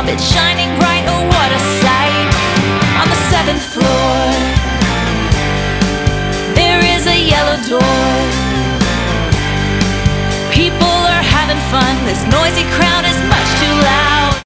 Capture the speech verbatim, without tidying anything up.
carpet shining bright. Oh, what a sight. On the seventh floor, there is a yellow door. People are having fun, this noisy crowd